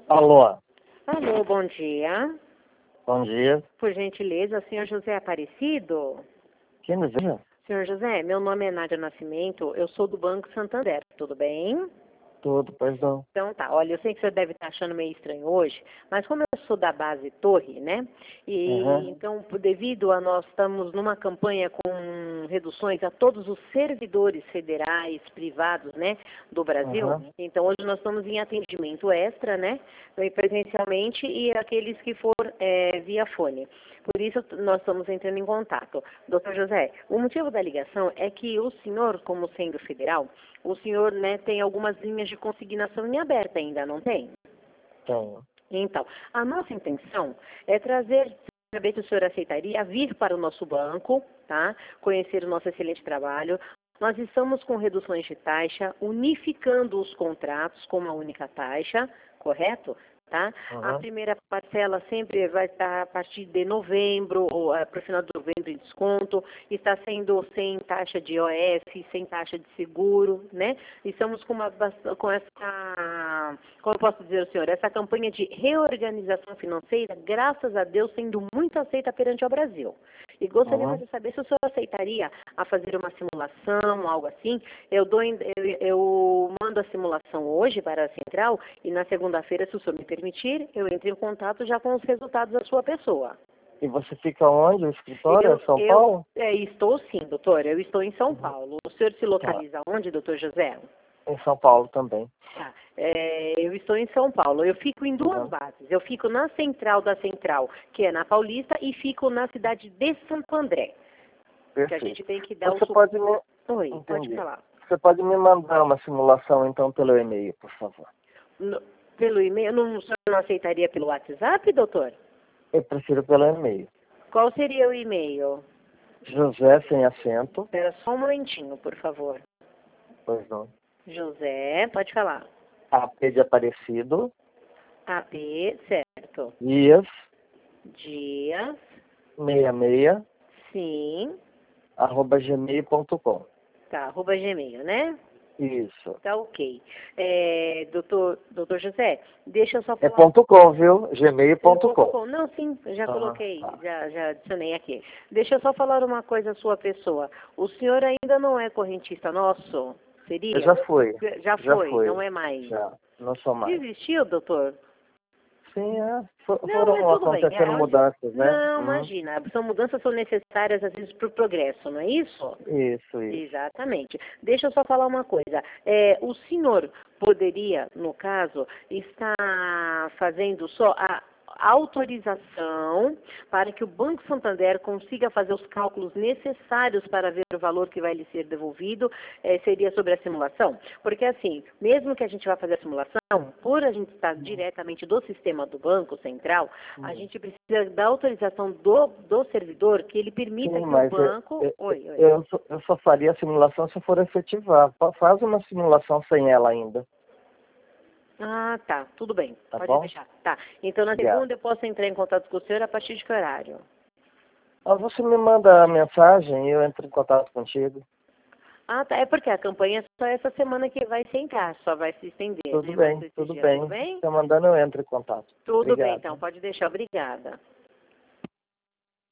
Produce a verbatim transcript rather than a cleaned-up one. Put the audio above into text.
Alô, Alô, bom dia. bom dia. Por gentileza, senhor José Aparecido? Quem deseja? Senhor José, meu nome é Nádia Nascimento, eu sou do Banco Santander, tudo bem? Tudo, pois não. Então tá, olha, eu sei que você deve estar achando meio estranho hoje, mas como eu sou da base Torre, né? E Uhum. então, por- devido a nós estamos numa campanha com reduções a todos os servidores federais, privados, né, do Brasil. Uhum. Então hoje nós estamos em atendimento extra, né, presencialmente e aqueles que for é, via fone. Por isso nós estamos entrando em contato. Doutor José, o motivo da ligação é que o senhor, como sendo federal, o senhor, né, tem algumas linhas de consignação em aberto ainda, não tem? Tenho. Então, a nossa intenção é trazer, saber se o senhor aceitaria vir para o nosso banco, tá? Conhecer o nosso excelente trabalho. Nós estamos com reduções de taxa, unificando os contratos com uma única taxa, correto? Tá? A Uhum. primeira parcela sempre vai estar a partir de novembro, ou para o final de novembro em desconto, está sendo sem taxa de I O F, sem taxa de seguro, né? Estamos com, uma, com essa, como eu posso dizer ao senhor, essa campanha de reorganização financeira, graças a Deus, sendo muito aceita perante o Brasil. E gostaríamos Uhum. de saber se o senhor aceitaria a fazer uma simulação, algo assim. Eu, dou, eu, eu mando a simulação hoje para a central e na segunda-feira, se o senhor me permitir, eu entro em contato já com os resultados da sua pessoa. E você fica onde? O escritório? Eu, É São eu Paulo? é, estou sim, doutor. Eu estou em São Uhum. Paulo. O senhor se Tá. localiza onde, doutor José? Em São Paulo também. Tá. É, eu estou em São Paulo. Eu fico em duas Uhum. bases. Eu fico na central da central, que é na Paulista, e fico na cidade de Santo André. Que a Perfeito. gente tem que dar Você o... pode me... Oi, pode Entendi. falar. Você pode me mandar uma simulação, então, pelo e-mail, por favor. No- pelo e-mail, não, o senhor não aceitaria pelo WhatsApp, doutor? Eu prefiro pelo e-mail. Qual seria o e-mail? José sem acento. Espera só um momentinho, por favor. Pois não. José, pode falar. A P de Aparecido. A P, certo. Dias. Dias, Meia meia. sim. Arroba gmail ponto com. Tá, arroba Gmail, né? Isso. Tá ok. É, doutor, doutor José, deixa eu só É falar... ponto .com, viu? gmail ponto Ponto com. com. Não, sim, eu já Ah, coloquei, tá. já, já adicionei aqui. Deixa eu só falar uma coisa à sua pessoa. O senhor ainda não é correntista nosso? Seria? Eu já fui. Já Já foi, fui. não é mais. Já. Não sou mais. Desistiu, doutor? Sim, é. For- Não, mas foram tudo bem. É, acontecendo mudanças, né? não, Uhum. imagina. São mudanças que são necessárias, às vezes, para o progresso, não é isso? Isso, isso. Exatamente. Deixa eu só falar uma coisa. É, o senhor poderia, no caso, estar fazendo só a autorização para que o Banco Santander consiga fazer os cálculos necessários para ver o valor que vai lhe ser devolvido, eh, seria sobre a simulação? Porque assim, mesmo que a gente vá fazer a simulação, por a gente estar diretamente do sistema do Banco Central, a Uhum. gente precisa da autorização do, do servidor que ele permita Sim, que o mas eu, banco... eu, Oi, oi. eu, só, eu só faria a simulação se eu for efetivar. Fa- Faz uma simulação sem ela ainda, Ah, tá, tudo bem, tá pode bom? deixar. Tá, então na Obrigado. segunda eu posso entrar em contato com o senhor a partir de que horário? Ah, você me manda a mensagem e eu entro em contato contigo. Ah, tá, é porque a campanha é só essa semana que vai se entrar, só vai se estender, Tudo né, mais bem, esses tudo dias, tudo bem. bem? Você mandando eu entro em contato. Tudo bem, Obrigado. então, pode deixar, obrigada.